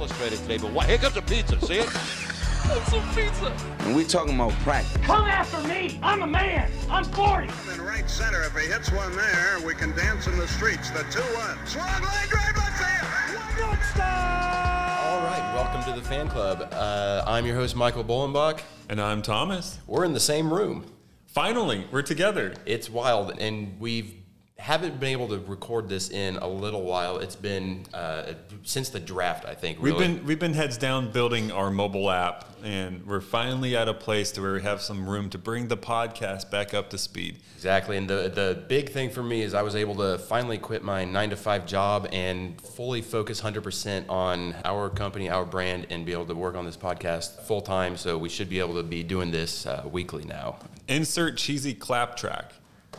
Illustrated today, but here comes a pizza, see it? That's some pizza. And we talking about practice. Come after me. I'm a man. I'm 40. In right center, if he hits one there, we can dance in the streets. The 2-1. Swung line drive, let's see it. One touchdown. All right, welcome to the fan club. I'm your host, Michael Bolenbach. And I'm Thomas. We're in the same room. Finally, we're together. It's wild, and haven't been able to record this in a little while. It's been since the draft, I think. Really. We've been heads down building our mobile app, and we're finally at a place to where we have some room to bring the podcast back up to speed. Exactly, and the big thing for me is I was able to finally quit my 9-to-5 job and fully focus 100% on our company, our brand, and be able to work on this podcast full time. So we should be able to be doing this weekly now. Insert cheesy clap track.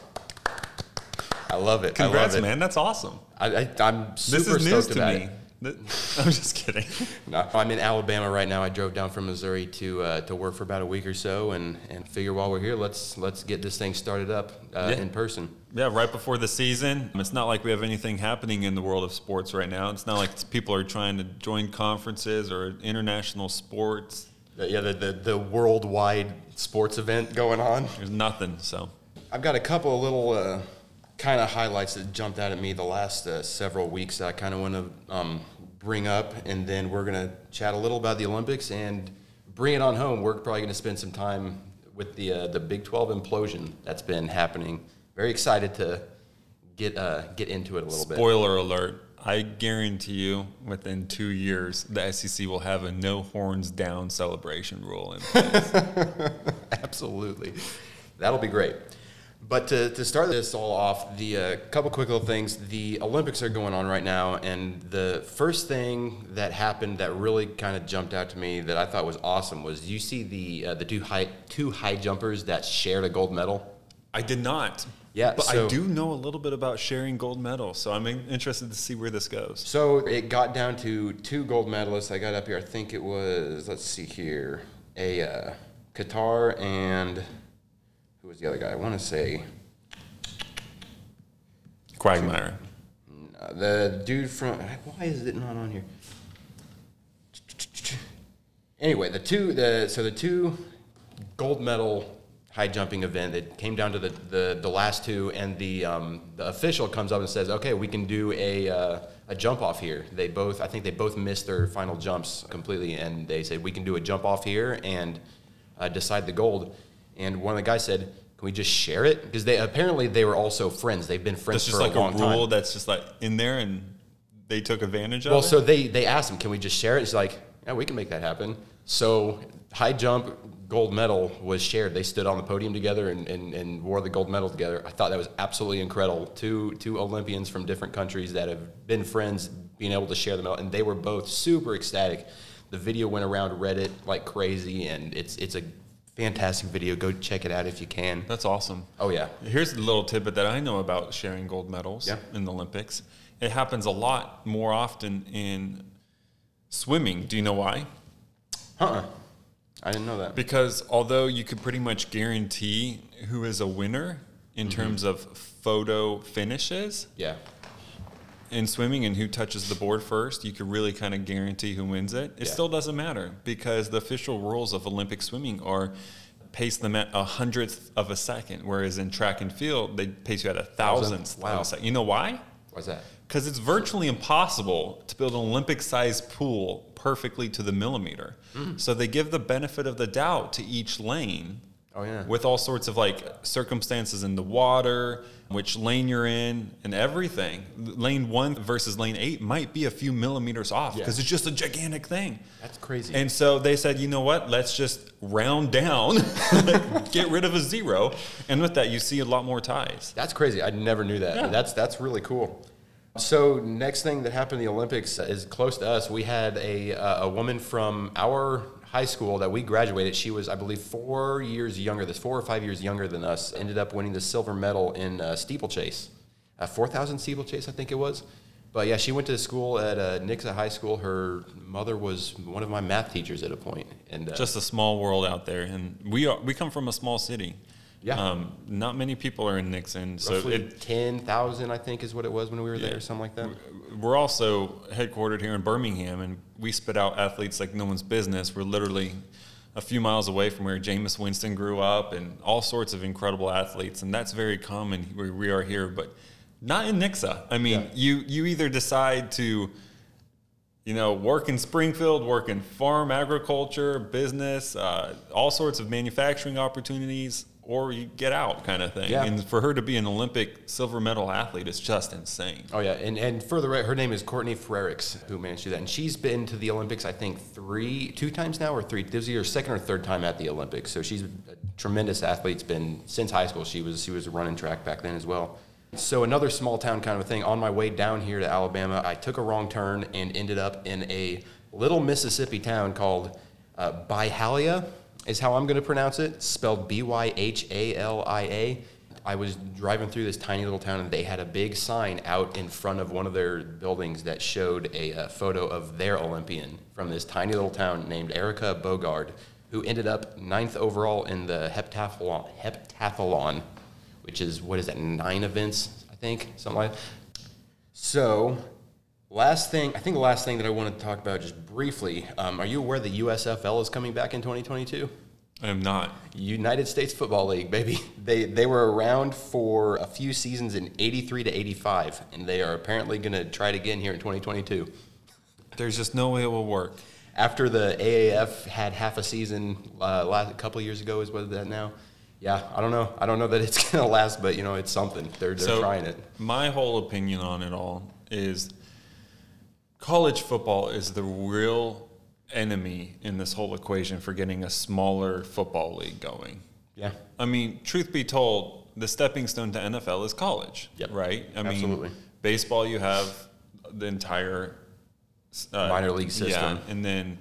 I love it. Congrats, I love it. Man. That's awesome. I'm super This is stoked news to about me. it. I'm just kidding. No, I'm in Alabama right now. I drove down from Missouri to work for about a week or so, and figure while we're here, let's get this thing started up in person. Yeah, right before the season. It's not like we have anything happening in the world of sports right now. It's not like people are trying to join conferences or international sports. Yeah, the worldwide sports event going on. There's nothing. So I've got a couple of little kind of highlights that jumped out at me the last several weeks that I kind of want to bring up, and then we're going to chat a little about the Olympics and bring it on home. We're probably going to spend some time with the Big 12 implosion that's been happening. Very excited to get into it a little bit. Spoiler alert. I guarantee you, within 2 years, the SEC will have a no horns down celebration rule in place. Absolutely. That'll be great. But to start this all off, the couple quick little things. The Olympics are going on right now, and the first thing that happened that really kind of jumped out to me that I thought was awesome was you see the two high jumpers that shared a gold medal. I did not. Yeah, but so, I do know a little bit about sharing gold medals, so I'm interested to see where this goes. So it got down to 2 gold medalists. I got up here. I think it was, let's see here, a Qatar and who was the other guy? I want to say Quagmire. The dude from, why is it not on here? Anyway, the two gold medal high jumping event, it came down to the last two, and the official comes up and says, okay, we can do a jump off here. I think they both missed their final jumps completely, and they said we can do a jump off here and decide the gold. And one of the guys said, can we just share it? Because they were also friends. They've been friends for a long time. That's just like a rule that's just like in there, and they took advantage of it? Well, so they asked him, can we just share it? He's like, yeah, we can make that happen. So high jump gold medal was shared. They stood on the podium together and wore the gold medal together. I thought that was absolutely incredible. Two Olympians from different countries that have been friends being able to share the medal, and they were both super ecstatic. The video went around Reddit like crazy, and it's a fantastic video. Go check it out if you can. That's awesome. Oh, yeah. Here's a little tidbit that I know about sharing gold medals in the Olympics. It happens a lot more often in swimming. Do you know why? I didn't know that. Because although you could pretty much guarantee who is a winner in terms of photo finishes, in swimming and who touches the board first, you could really kind of guarantee who wins it. It still doesn't matter because the official rules of Olympic swimming are pace them at 100th of a second, whereas in track and field, they pace you at 1,000th of a second. You know why? Why's that? Because it's virtually impossible to build an Olympic-sized pool perfectly to the millimeter. So they give the benefit of the doubt to each lane. With all sorts of like circumstances in the water, which lane you're in, and everything. Lane 1 versus lane 8 might be a few millimeters off because it's just a gigantic thing. That's crazy. And so they said, you know what? Let's just round down, get rid of a 0, and with that, you see a lot more ties. That's crazy. I never knew that. Yeah. That's really cool. So next thing that happened in the Olympics is close to us. We had a woman from our high school that we graduated. She was, I believe, 4 or 5 years younger than us. Ended up winning the silver medal in steeplechase, 4,000 steeplechase, I think it was. But yeah, she went to school at Nixa High School. Her mother was one of my math teachers at a point. And just a small world out there, and we come from a small city. Yeah. Not many people are in Nixon. Roughly 10,000, I think, is what it was when we were there, something like that. We're also headquartered here in Birmingham, and we spit out athletes like no one's business. We're literally a few miles away from where Jameis Winston grew up and all sorts of incredible athletes, and that's very common where we are here, but not in Nixa. I mean, you either decide to work in Springfield, work in farm, agriculture, business, all sorts of manufacturing opportunities, or you get out kind of thing. Yeah. And for her to be an Olympic silver medal athlete is just insane. Oh, yeah. And for the record, her name is Courtney Frericks, who managed to do that. And she's been to the Olympics, I think, two times now or three. This is her second or third time at the Olympics. So she's a tremendous athlete. It's been since high school. She was running track back then as well. So another small town kind of a thing. On my way down here to Alabama, I took a wrong turn and ended up in a little Mississippi town called Byhalia, is how I'm going to pronounce it, spelled Byhalia. I was driving through this tiny little town, and they had a big sign out in front of one of their buildings that showed a photo of their Olympian from this tiny little town named Erica Bogard, who ended up 9th overall in the heptathlon, which is, 9 events, I think, something like that. So, the last thing that I wanted to talk about just briefly, are you aware the USFL is coming back in 2022? I am not. United States Football League, baby. They were around for a few seasons in 83 to 85, and they are apparently going to try it again here in 2022. There's just no way it will work. After the AAF had half a season a couple of years ago, is what is that now? Yeah, I don't know. I don't know that it's going to last, but, it's something. They're trying it. My whole opinion on it all is college football is the real enemy in this whole equation for getting a smaller football league going. Yeah. I mean, truth be told, the stepping stone to NFL is college, right? Absolutely. mean, baseball, you have the entire minor league system. Yeah, and then,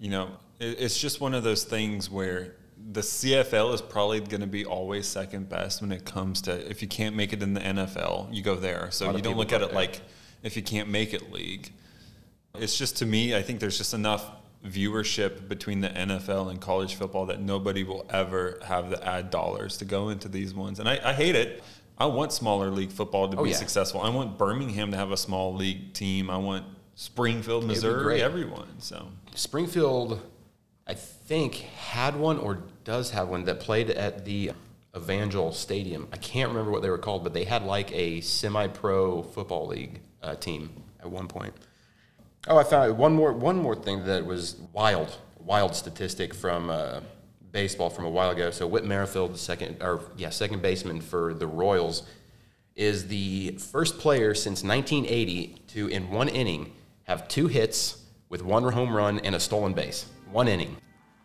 it's just one of those things where the CFL is probably going to be always second best when it comes to, if you can't make it in the NFL, you go there. So you don't look at it like if you can't make it league. It's just, to me, I think there's just enough viewership between the NFL and college football that nobody will ever have the ad dollars to go into these ones. And I hate it. I want smaller league football to be successful. I want Birmingham to have a small league team. I want Springfield, Missouri, everyone. So Springfield, I think, had one or does have one that played at the Evangel Stadium. I can't remember what they were called, but they had like a semi-pro football league team at one point. Oh, I found one more thing that was wild statistic from baseball from a while ago. So Whit Merrifield, second baseman for the Royals, is the first player since 1980 to, in one inning, have 2 hits with 1 home run and a stolen base. 1 inning.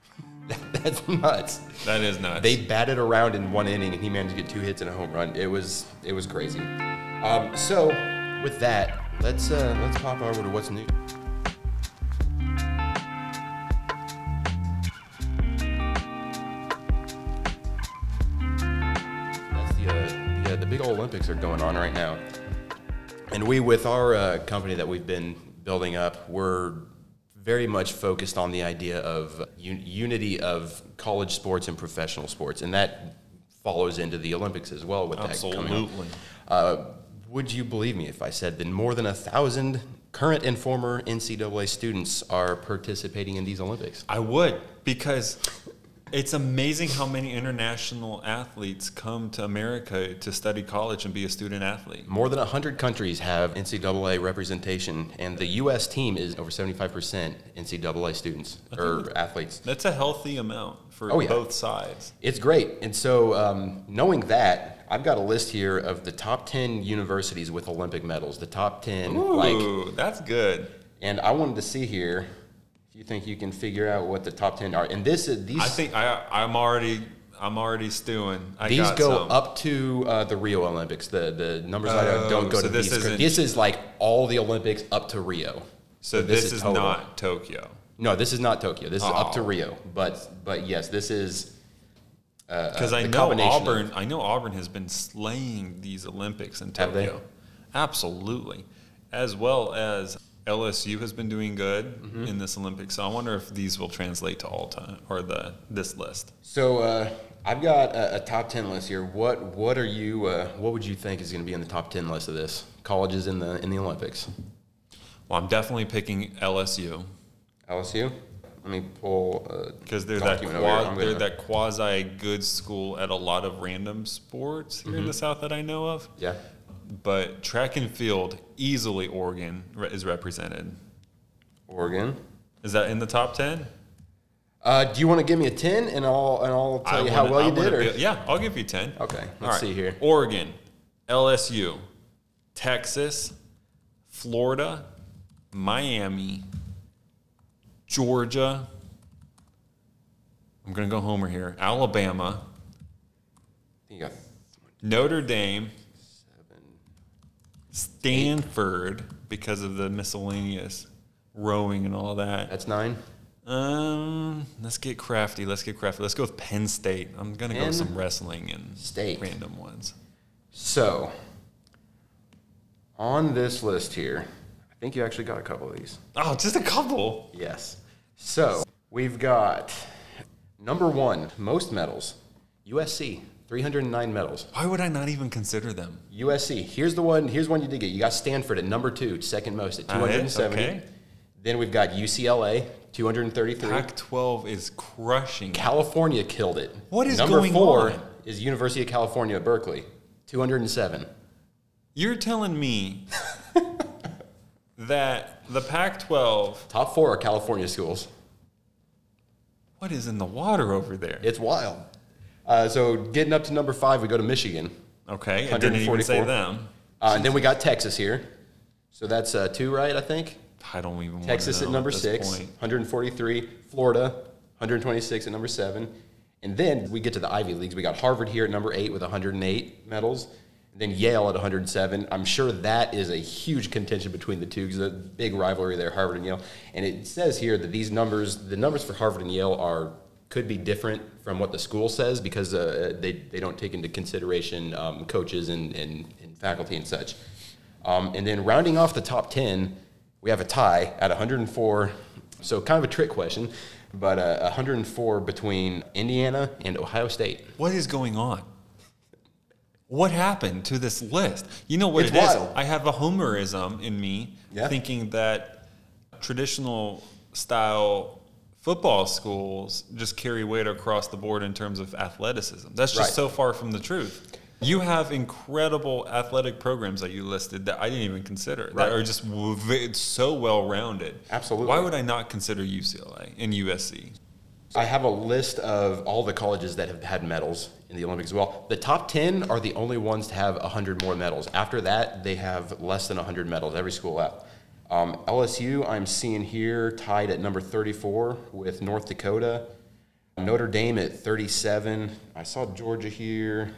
That's nuts. That is nuts. They batted around in 1 inning, and he managed to get 2 hits and a home run. It was crazy. So with that, let's pop over to what's new. That's the big old Olympics are going on right now, and we, with our company that we've been building up, we're very much focused on the idea of unity of college sports and professional sports, and that follows into the Olympics as well with that coming up. Would you believe me if I said that more than 1,000 current and former NCAA students are participating in these Olympics? I would, because it's amazing how many international athletes come to America to study college and be a student athlete. More than 100 countries have NCAA representation, and the U.S. team is over 75% NCAA students or athletes. That's a healthy amount for both sides. It's great. And so knowing that, I've got a list here of the top 10 universities with Olympic medals, the top 10. Ooh, that's good. And I wanted to see here, if you think you can figure out what the top 10 are. And these. I think I'm already stewing. These go up to the Rio Olympics. The numbers I don't go to these. This is like all the Olympics up to Rio. So this is not Tokyo. No, this is not Tokyo. This is up to Rio. But yes, this is. Because I know Auburn has been slaying these Olympics in Tokyo. Have they? Absolutely. As well as LSU has been doing good in this Olympics. So I wonder if these will translate to all time or this list. So I've got a top 10 list here. What would you think is going to be in the top 10 list of this? Colleges in the Olympics. Well, I'm definitely picking LSU. LSU? Let me pull because they're that quasi good school at a lot of random sports here in the South that I know of. Yeah. But track and field, easily Oregon is represented. Oregon. Is that in the top 10? Do you want to give me a 10 and I'll tell you how well you did? Yeah, I'll give you 10. Okay, let's see here. Oregon, LSU, Texas, Florida, Miami, Georgia. I'm going to go homer here. Alabama. You got Notre Dame. Stanford, because of the miscellaneous rowing and all that. That's 9. Let's get crafty. Let's go with Penn State. I'm going to go with some wrestling and random ones. So, on this list here, I think you actually got a couple of these. Oh, just a couple? Yes. So, we've got number 1, most medals, USC. 309 medals. Why would I not even consider them? USC. Here's one you did get. You got Stanford at number 2, second most at 270. Okay. Then we've got UCLA, 233. Pac-12 is crushing. California killed it. What is number going 4 on? is University of California at Berkeley, 207. You're telling me that the Pac-12... Top 4 are California schools. What is in the water over there? It's wild. So getting up to number 5, we go to Michigan. Okay, I didn't even say them. And then we got Texas here. So that's 2, right, I think? I don't even want to know. Texas at number 6, 143. Florida, 126 at number 7. And then we get to the Ivy Leagues. We got Harvard here at number 8 with 108 medals. And then Yale at 107. I'm sure that is a huge contention between the two because there's a big rivalry there, Harvard and Yale. And it says here that these numbers, the numbers for Harvard and Yale could be different from what the school says because they don't take into consideration coaches and faculty and such. And then rounding off the top 10, we have a tie at 104. So kind of a trick question, but 104 between Indiana and Ohio State. What is going on? What happened to this list? You know what it's it wild. is? I have a homerism in me thinking that traditional style football schools just carry weight across the board in terms of athleticism. That's just so far from the truth. You have incredible athletic programs that you listed that I didn't even consider that are just so well-rounded. Absolutely. Why would I not consider UCLA and USC? I have a list of all the colleges that have had medals in the Olympics as well. The top 10 are the only ones to have 100 more medals. After that, they have less than 100 medals, every school out. LSU, I'm seeing here tied at number 34 with North Dakota. Notre Dame at 37. I saw Georgia here.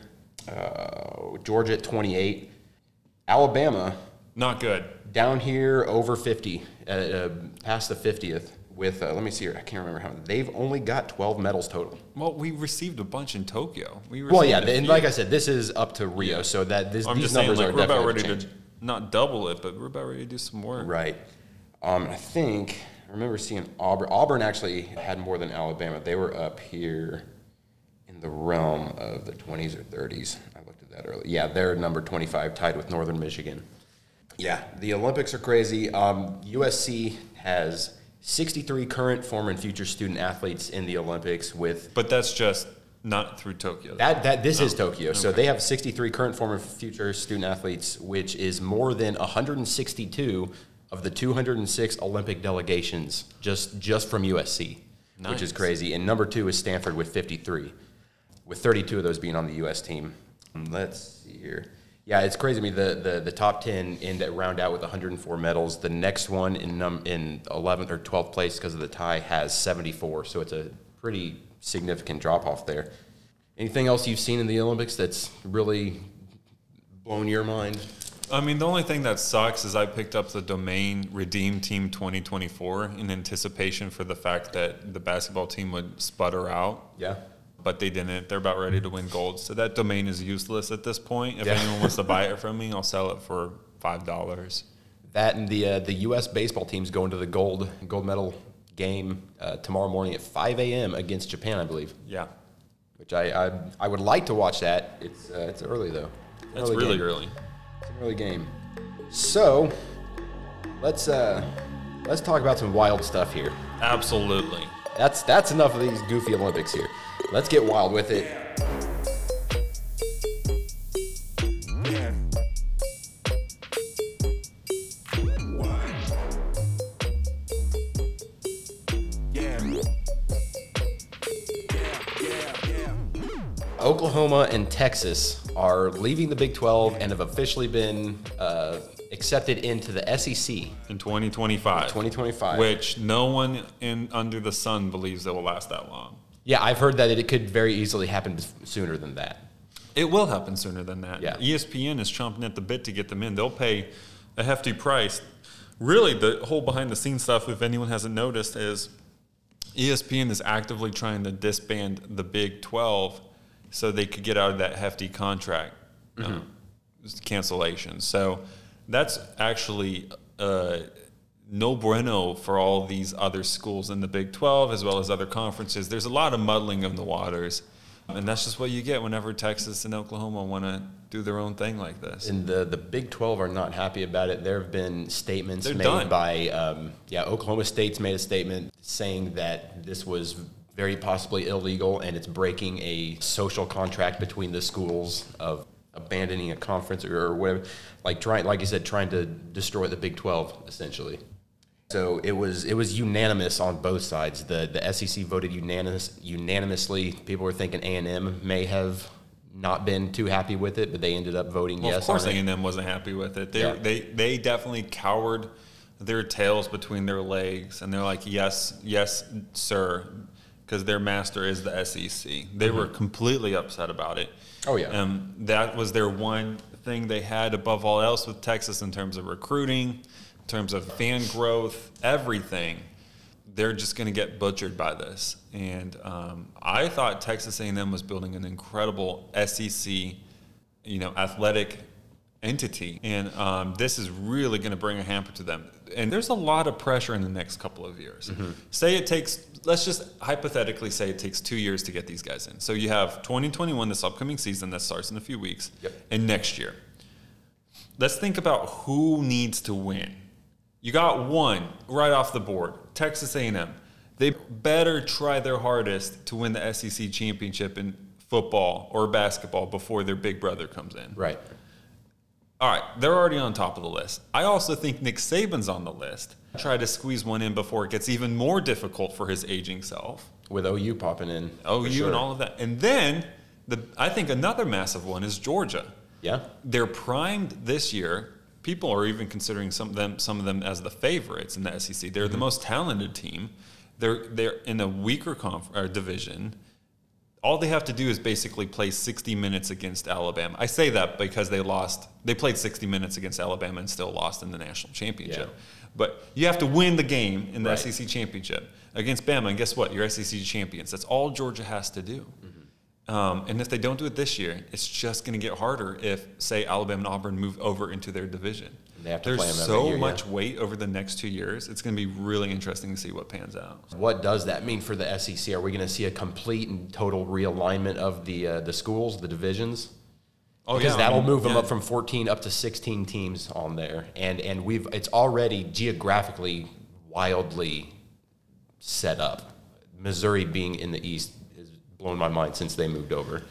Georgia at 28. Alabama. Not good. Down here over 50, past the 50th with, let me see here, I can't remember how. They've only got 12 medals total. Well, we received a bunch in Tokyo. And like I said, this is up to Rio, so that these numbers are definitely we're about ready change. to not double it, but we're about ready to do some more. Right. I remember seeing Auburn. Auburn actually had more than Alabama. They were up here in the realm of the 20s or 30s. I looked at that earlier. Yeah, they're number 25, tied with Northern Michigan. Yeah, the Olympics are crazy. USC has 63 current, former, and future student athletes in the Olympics with... But that's just not through Tokyo. This is Tokyo. Okay. So they have 63 current, former, and future student athletes, which is more than 162 of the 206 Olympic delegations just from USC, which is crazy. And number 2 is Stanford with 53, with 32 of those being on the U.S. team. Let's see here. Yeah, it's crazy to me. The top 10 round out with 104 medals. The next one in 11th or 12th place because of the tie has 74. So it's a pretty significant drop-off there. Anything else you've seen in the Olympics that's really blown your mind? I mean, the only thing that sucks is I picked up the domain Redeem Team 2024 in anticipation for the fact that the basketball team would sputter out. Yeah. But they didn't. They're about ready to win gold. So that domain is useless at this point. If anyone wants to buy it from me, I'll sell it for $5. That and the U.S. baseball team's going to the gold medal game tomorrow morning at 5 a.m. against Japan, I believe. Yeah. Which I would like to watch that. It's early though. That's really early. It's an early game. So let's talk about some wild stuff here. Absolutely. That's enough of these goofy Olympics here. Let's get wild with it. Oklahoma and Texas are leaving the Big 12 and have officially been accepted into the SEC in 2025. 2025. Which no one under the sun believes it will last that long. Yeah, I've heard that it could very easily happen sooner than that. It will happen sooner than that. Yeah. ESPN is chomping at the bit to get them in. They'll pay a hefty price. Really, the whole behind-the-scenes stuff, if anyone hasn't noticed, is ESPN is actively trying to disband the Big 12 so they could get out of that hefty contract cancellation. So that's actually no bueno for all these other schools in the Big 12 as well as other conferences. There's a lot of muddling of the waters, and that's just what you get whenever Texas and Oklahoma want to do their own thing like this. And the Big 12 are not happy about it. There have been statements by Oklahoma State's made a statement saying that this was very possibly illegal, and it's breaking a social contract between the schools of abandoning a conference or whatever, like you said, trying to destroy the Big 12 essentially. So it was unanimous on both sides. The SEC voted unanimously. People were thinking A&M may have not been too happy with it, but they ended up voting yes. Of course, A&M wasn't happy with it. They definitely cowered their tails between their legs, and they're like, yes, sir. Because their master is the SEC. They were completely upset about it. Oh, yeah. That was their one thing they had above all else with Texas in terms of recruiting, in terms of fan growth, everything. They're just going to get butchered by this. And I thought Texas A&M was building an incredible SEC, athletic entity. And this is really going to bring a hamper to them. And there's a lot of pressure in the next couple of years. Say it takes, let's just hypothetically say it takes 2 years to get these guys in. So you have 2021, this upcoming season that starts in a few weeks, and next year. Let's think about who needs to win. You got one right off the board, Texas A&M. They better try their hardest to win the SEC championship in football or basketball before their big brother comes in. Right. All right, they're already on top of the list. I also think Nick Saban's on the list. Try to squeeze one in before it gets even more difficult for his aging self. With OU popping in. OU and all of that. And then I think another massive one is Georgia. Yeah. They're primed this year. People are even considering some of them as the favorites in the SEC. They're the most talented team. They're in a weaker division. All they have to do is basically play 60 minutes against Alabama. I say that because they played 60 minutes against Alabama and still lost in the national championship. Yeah. But you have to win the game in the SEC championship against Bama, and guess what? You're SEC champions. That's all Georgia has to do. And if they don't do it this year, it's just going to get harder if, say, Alabama and Auburn move over into their division. They have to play them There's so much weight over the next 2 years. It's going to be really interesting to see what pans out. What does that mean for the SEC? Are we going to see a complete and total realignment of the schools, the divisions? Because that'll move them up from 14 up to 16 teams on there, and it's already geographically wildly set up. Missouri being in the East has blown my mind since they moved over.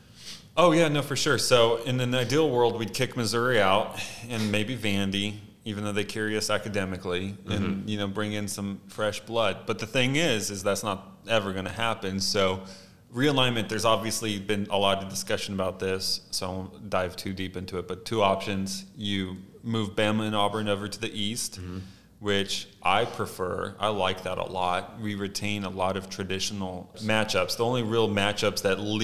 Oh, yeah, no, for sure. So in an ideal world, we'd kick Missouri out and maybe Vandy, even though they carry us academically, and, bring in some fresh blood. But the thing is that's not ever going to happen. So realignment, there's obviously been a lot of discussion about this, so I won't dive too deep into it. But two options. You move Bama and Auburn over to the East, which I prefer. I like that a lot. We retain a lot of traditional matchups. The only real matchups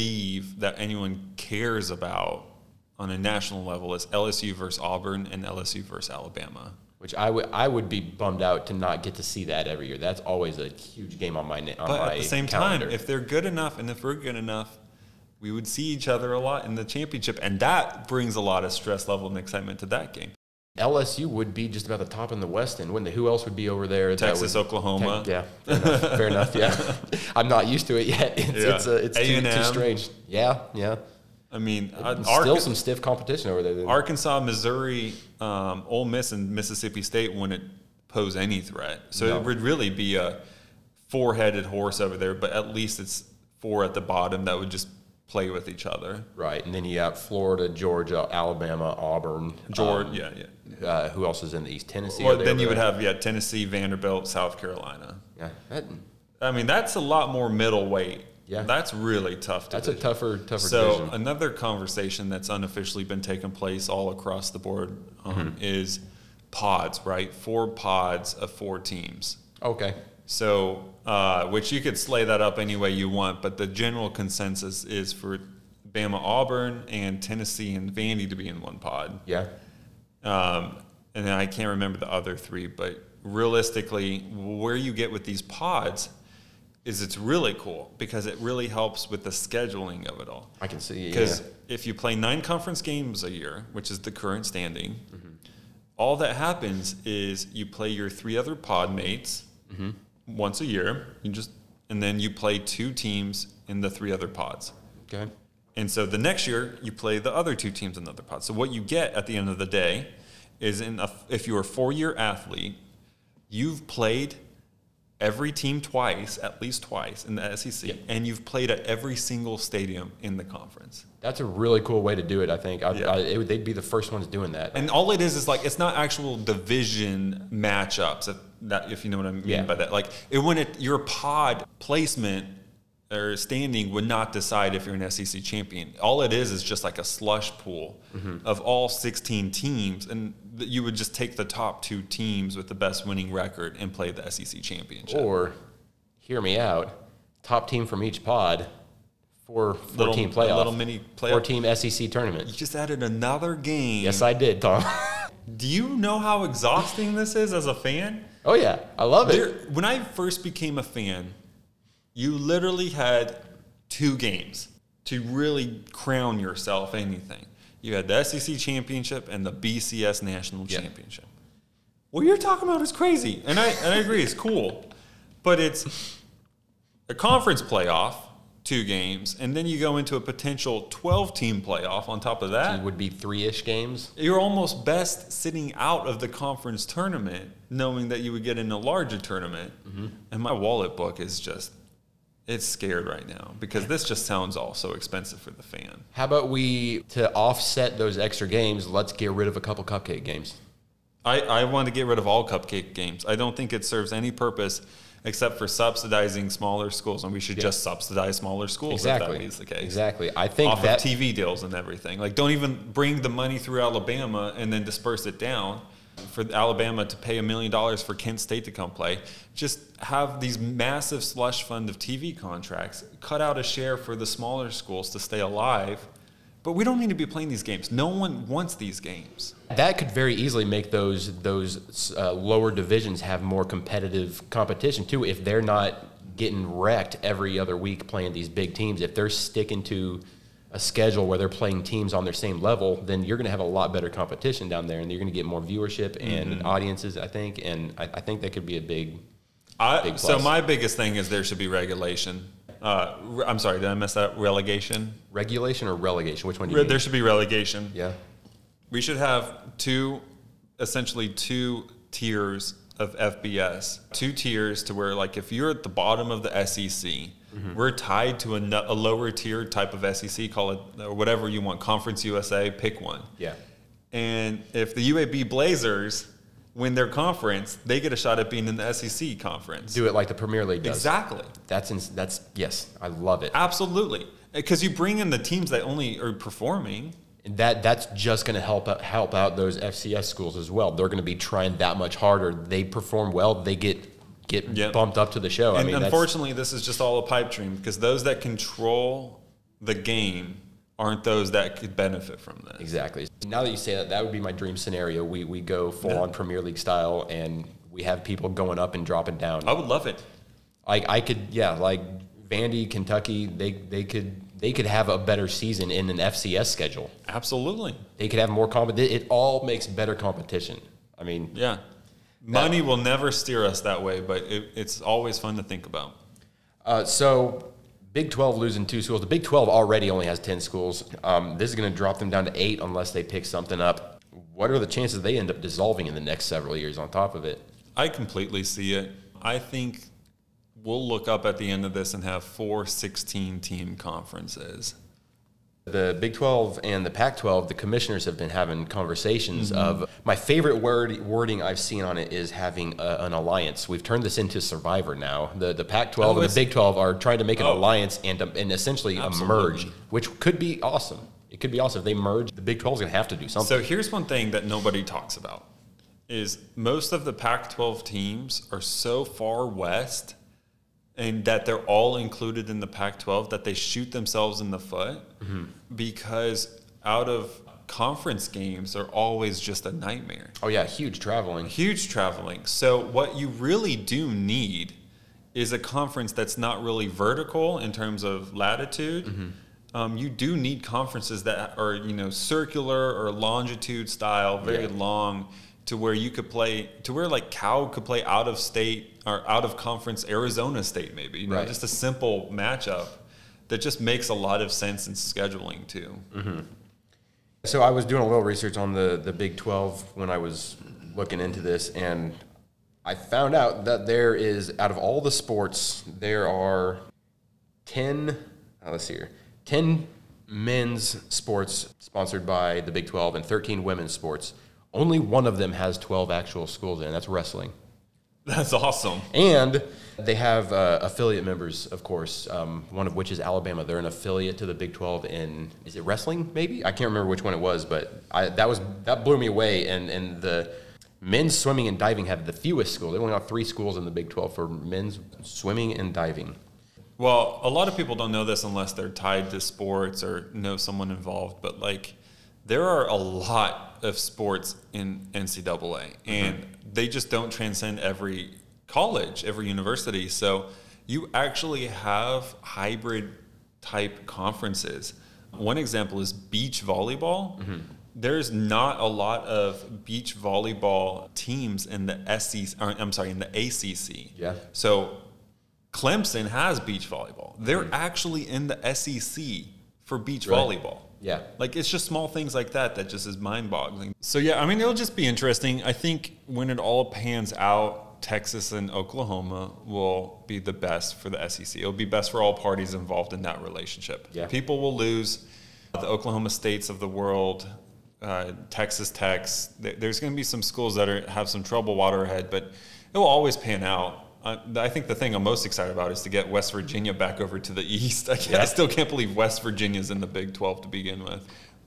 that anyone cares about on a national level is LSU versus Auburn and LSU versus Alabama. Which I would be bummed out to not get to see that every year. That's always a huge game on my But at the same calendar. time, if they're good enough and if we're good enough, we would see each other a lot in the championship, and that brings a lot of stress level and excitement to that game. LSU would be just about the top in the West, and who else would be over there? Texas, Oklahoma. Yeah, fair enough. Yeah, I'm not used to it yet. It's too strange. Yeah. I mean, still some stiff competition over there. Arkansas, Missouri, Ole Miss, and Mississippi State wouldn't pose any threat. So it would really be a four-headed horse over there, but at least it's four at the bottom that would just play with each other. Right, and then you got Florida, Georgia, Alabama, Auburn. Georgia, who else is in the East? Tennessee. Or then you would have Tennessee, Vanderbilt, South Carolina. Yeah, I mean, that's a lot more middleweight. Yeah, that's really tough. That's a tougher so division. Another conversation that's unofficially been taking place all across the board is pods, right? 4 pods of 4 teams. Okay. So, which you could slay that up any way you want, but the general consensus is for Bama, Auburn, and Tennessee and Vandy to be in one pod. Yeah. And then I can't remember the other 3, but realistically, where you get with these pods is it's really cool because it really helps with the scheduling of it all. I can see, because if you play 9 conference games a year, which is the current standing, all that happens is you play your 3 other pod mates once a year. And then you play 2 teams in the 3 other pods. Okay. And so the next year you play the other 2 teams in the other pods. So what you get at the end of the day is if you're a 4-year athlete, you've played every team at least twice in the SEC, and you've played at every single stadium in the conference. That's a really cool way to do it, I think. They'd be the first ones doing that. And all it is like, it's not actual division matchups, if you know what I mean by that. Like, your pod placement or standing would not decide if you're an SEC champion. All it is just like a slush pool of all 16 teams, and you would just take the top 2 teams with the best winning record and play the SEC championship. Or, hear me out, top team from each pod, 4-team playoff. A little mini playoff. 4-team SEC tournament. You just added another game. Yes, I did, Tom. Do you know how exhausting this is as a fan? Oh, yeah. I love it. When I first became a fan, you literally had 2 games to really crown yourself anything. You had the SEC championship and the BCS national championship. What you're talking about is crazy, and I agree, it's cool, but it's a conference playoff, 2 games, and then you go into a potential 12-team playoff on top of that. It would be 3-ish games. You're almost best sitting out of the conference tournament, knowing that you would get in a larger tournament. And my wallet book is it's scared right now because this just sounds all so expensive for the fan. How about to offset those extra games, let's get rid of a couple cupcake games. I want to get rid of all cupcake games. I don't think it serves any purpose except for subsidizing smaller schools, and we should just subsidize smaller schools if that is the case. Exactly. I think off of TV deals and everything. Like, don't even bring the money through Alabama and then disperse it down for Alabama to pay $1 million for Kent State to come play. Just have these massive slush fund of TV contracts, cut out a share for the smaller schools to stay alive. But we don't need to be playing these games. No one wants these games. That could very easily make those lower divisions have more competitive competition too. If they're not getting wrecked every other week playing these big teams, if they're sticking to a schedule where they're playing teams on their same level, then you're going to have a lot better competition down there, and you're going to get more viewership and audiences, I think. And I think that could be a big plus. So my biggest thing is there should be regulation. I'm sorry, did I mess that up? Relegation? Regulation or relegation? Which one do you mean? There should be relegation. Yeah. We should have essentially two tiers of FBS. 2 tiers to where, like, if you're at the bottom of the SEC, we're tied to a lower tier type of SEC, call it or whatever you want, Conference USA, pick one. Yeah. And if the UAB Blazers win their conference, they get a shot at being in the SEC conference. Do it like the Premier League does. Exactly. That's yes, I love it. Absolutely. Because you bring in the teams that only are performing. And that's just going to help out those FCS schools as well. They're going to be trying that much harder. They perform well, they get bumped up to the show. And unfortunately, this is just all a pipe dream because those that control the game aren't those that could benefit from this. Exactly. Now that you say that would be my dream scenario. We go full-on Premier League style, and we have people going up and dropping down. I would love it. Like Vandy, Kentucky, they could they could have a better season in an FCS schedule. Absolutely. They could have more competition. It all makes better competition. I mean, yeah. Money will never steer us that way, but it's always fun to think about. So Big 12 losing 2 schools. The Big 12 already only has 10 schools. This is going to drop them down to 8 unless they pick something up. What are the chances they end up dissolving in the next several years on top of it? I completely see it. I think we'll look up at the end of this and have 4 16-team conferences. The Big 12 and the Pac-12, the commissioners have been having conversations of, my favorite wording I've seen on it is having an alliance. We've turned this into Survivor now. The Pac-12 and the Big 12 are trying to make an alliance and essentially a merge, which could be awesome. It could be awesome if they merge. The Big 12 is going to have to do something. So here's one thing that nobody talks about is most of the Pac-12 teams are so far west and that they're all included in the Pac-12 that they shoot themselves in the foot because out of conference games are always just a nightmare. Oh, yeah, huge traveling. Huge traveling. So what you really do need is a conference that's not really vertical in terms of latitude. You do need conferences that are, circular or longitude style, very long, to where you could play, to where like Cal could play out of state or out of conference Arizona State maybe, just a simple matchup that just makes a lot of sense in scheduling too. So I was doing a little research on the Big 12 when I was looking into this, and I found out that there is, out of all the sports, there are 10 men's sports sponsored by the Big 12 and 13 women's sports. Only one of them has 12 actual schools in, and that's wrestling. That's awesome. And they have affiliate members, of course, one of which is Alabama. They're an affiliate to the Big 12 in, is it wrestling maybe? I can't remember which one it was, but that blew me away. And the men's swimming and diving have the fewest schools. They only have 3 schools in the Big 12 for men's swimming and diving. Well, a lot of people don't know this unless they're tied to sports or know someone involved, but like there are a lot of sports in NCAA, and they just don't transcend every college, every university. So you actually have hybrid type conferences. One example is beach volleyball. There's not a lot of beach volleyball teams in the in the ACC. Yeah. So Clemson has beach volleyball. They're actually in the SEC for beach volleyball. Yeah. Like, it's just small things like that just is mind-boggling. So, yeah, I mean, it'll just be interesting. I think when it all pans out, Texas and Oklahoma will be the best for the SEC. It'll be best for all parties involved in that relationship. Yeah. People will lose. The Oklahoma States of the world, Texas Techs. There's going to be some schools that have some trouble water ahead, but it will always pan out. I think the thing I'm most excited about is to get West Virginia back over to the East. I still can't believe West Virginia's in the Big 12 to begin with.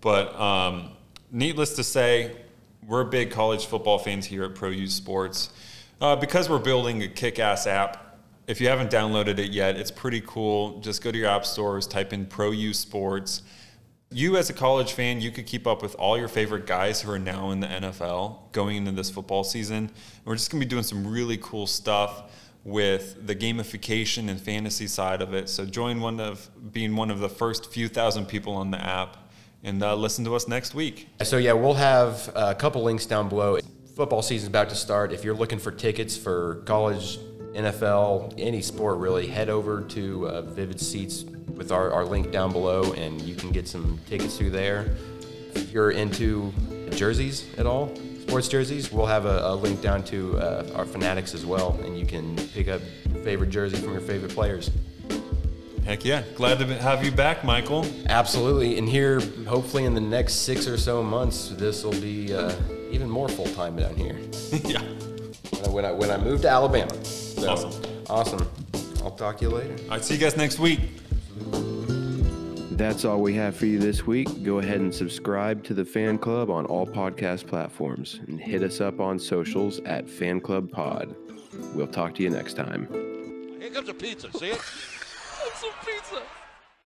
But needless to say, we're big college football fans here at Pro U Sports. Because we're building a kick-ass app, if you haven't downloaded it yet, it's pretty cool. Just go to your app stores, type in Pro U Sports. You as a college fan, you could keep up with all your favorite guys who are now in the NFL going into this football season. We're just going to be doing some really cool stuff with the gamification and fantasy side of it. So join being one of the first few thousand people on the app and listen to us next week. So yeah, we'll have a couple links down below. Football season's about to start. If you're looking for tickets for college, NFL, any sport really, head over to Vivid Seats with our link down below and you can get some tickets through there. If you're into jerseys at all, sports jerseys, we'll have a link down to our Fanatics as well, and you can pick up your favorite jersey from your favorite players. Heck yeah. Glad to have you back, Michael. Absolutely. And here, hopefully in the next 6 or so months, this will be even more full-time down here. Yeah. When I moved to Alabama. So, Awesome. I'll talk to you later. All right, see you guys next week. That's all we have for you this week. Go ahead and subscribe to the Fan Club on all podcast platforms and hit us up on socials at Fan Club Pod. We'll talk to you next time. Here comes a pizza, see it? Some pizza.